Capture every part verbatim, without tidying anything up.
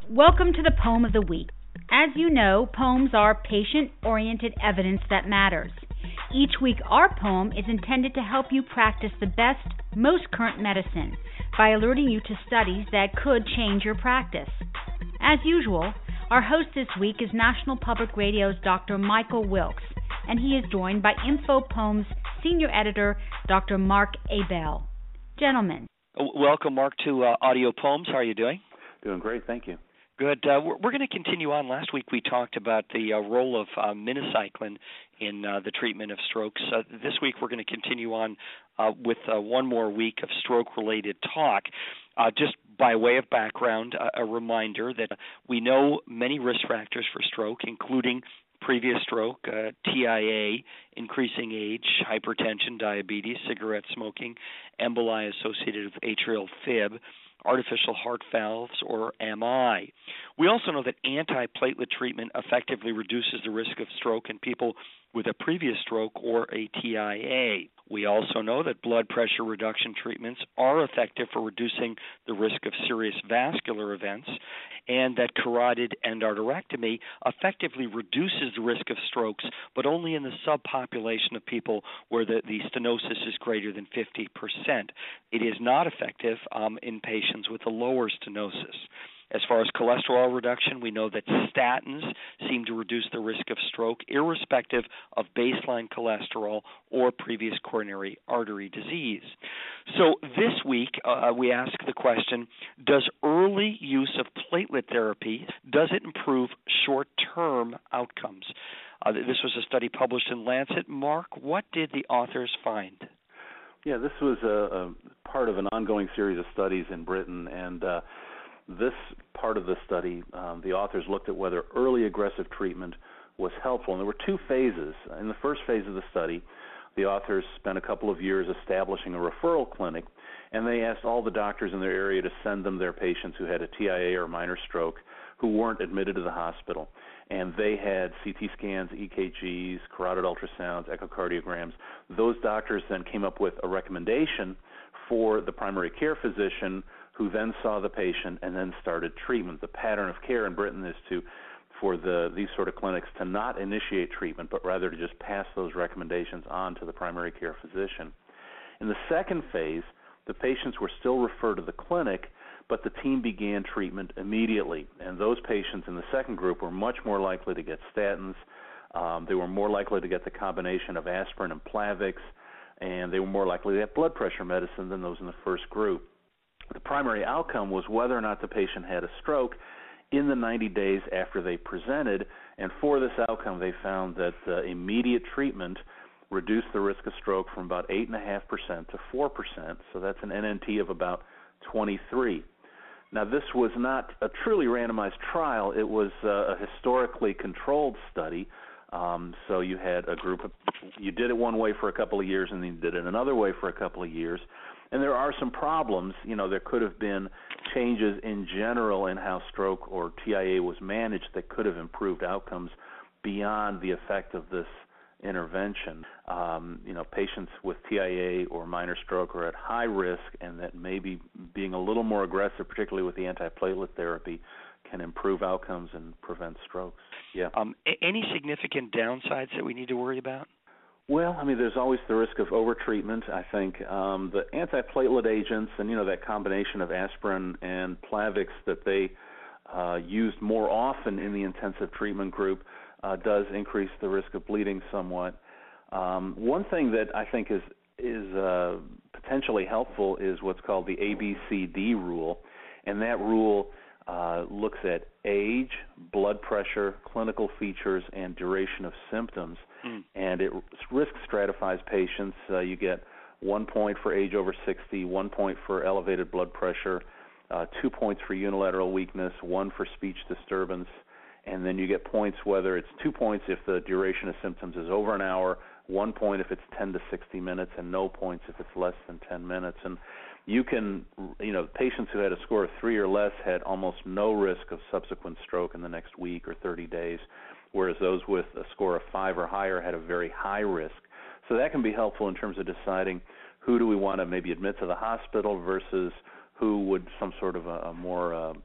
Welcome to the Poem of the Week. As you know, poems are patient-oriented evidence that matters. Each week, our poem is intended to help you practice the best, most current medicine by alerting you to studies that could change your practice. As usual, our host this week is National Public Radio's Doctor Michael Wilkes, and he is joined by Info Poems Senior Editor, Doctor Mark Abell. Gentlemen. Welcome, Mark, to uh, Audio Poems. How are you doing? Doing great, thank you. Good. Uh, we're we're going to continue on. Last week we talked about the uh, role of uh, minocycline in uh, the treatment of strokes. Uh, this week we're going to continue on uh, with uh, one more week of stroke-related talk. Uh, just by way of background, uh, a reminder that we know many risk factors for stroke, including previous stroke, uh, T I A, increasing age, hypertension, diabetes, cigarette smoking, emboli associated with atrial fib, artificial heart valves, or M I. We also know that antiplatelet treatment effectively reduces the risk of stroke in people with a previous stroke or a T I A. We also know that blood pressure reduction treatments are effective for reducing the risk of serious vascular events, and that carotid endarterectomy effectively reduces the risk of strokes, but only in the subpopulation of people where the, the stenosis is greater than fifty percent. It is not effective um, in patients with a lower stenosis. As far as cholesterol reduction, we know that statins seem to reduce the risk of stroke irrespective of baseline cholesterol or previous coronary artery disease. So this week, uh, we ask the question, does early use of platelet therapy, does it improve short-term outcomes? Uh, this was a study published in Lancet. Mark, what did the authors find? Yeah, this was a, a part of an ongoing series of studies in Britain, and uh, this part of the study, um, the authors looked at whether early aggressive treatment was helpful. And there were two phases. In the first phase of the study, the authors spent a couple of years establishing a referral clinic, and they asked all the doctors in their area to send them their patients who had a T I A or minor stroke who weren't admitted to the hospital. And they had C T scans, E K Gs, carotid ultrasounds, echocardiograms. Those doctors then came up with a recommendation for the primary care physician who then saw the patient and then started treatment. The pattern of care in Britain is to, for the these sort of clinics to not initiate treatment, but rather to just pass those recommendations on to the primary care physician. In the second phase, the patients were still referred to the clinic, but the team began treatment immediately. And those patients in the second group were much more likely to get statins. Um, they were more likely to get the combination of aspirin and Plavix, and they were more likely to get blood pressure medicine than those in the first group. The primary outcome was whether or not the patient had a stroke in the ninety days after they presented, and for this outcome they found that uh, immediate treatment reduced the risk of stroke from about eight point five percent to four percent, so that's an N N T of about twenty-three. Now, this was not a truly randomized trial. It was uh, a historically controlled study. Um, so you had a group of, you did it one way for a couple of years and then you did it another way for a couple of years. And there are some problems. You know, there could have been changes in general in how stroke or T I A was managed that could have improved outcomes beyond the effect of this intervention. Um, you know, patients with T I A or minor stroke are at high risk, and that maybe being a little more aggressive, particularly with the antiplatelet therapy, can improve outcomes and prevent strokes. Yeah. Um, any significant downsides that we need to worry about? Well, I mean, there's always the risk of overtreatment. I think um, the antiplatelet agents and, you know, that combination of aspirin and Plavix that they uh, used more often in the intensive treatment group uh, does increase the risk of bleeding somewhat. Um, one thing that I think is is uh, potentially helpful is what's called the A B C D rule, and that rule uh, looks at age, blood pressure, clinical features, and duration of symptoms. Mm. And it risk stratifies patients. Uh, you get one point for age over sixty, one point for elevated blood pressure, uh, two points for unilateral weakness, one for speech disturbance, and then you get points whether it's two points if the duration of symptoms is over an hour, one point if it's ten to sixty minutes, and no points if it's less than ten minutes. And you can, you know, patients who had a score of three or less had almost no risk of subsequent stroke in the next week or thirty days, whereas those with a score of five or higher had a very high risk. So that can be helpful in terms of deciding who do we want to maybe admit to the hospital versus who would some sort of a, a more uh,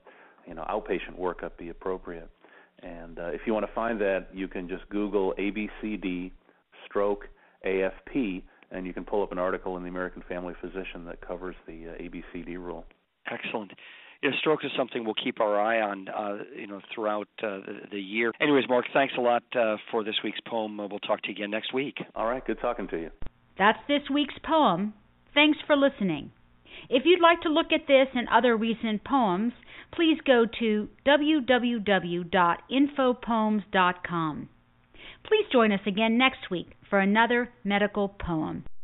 you know, outpatient workup be appropriate. And uh, if you want to find that, you can just Google A B C D stroke A F P, and you can pull up an article in the American Family Physician that covers the uh, A B C D rule. Excellent. You know, stroke is something we'll keep our eye on, uh, you know, throughout uh, the, the year. Anyways, Mark, thanks a lot uh, for this week's poem. Uh, we'll talk to you again next week. All right, good talking to you. That's this week's poem. Thanks for listening. If you'd like to look at this and other recent poems, please go to w w w dot info poems dot com. Please join us again next week for another medical poem.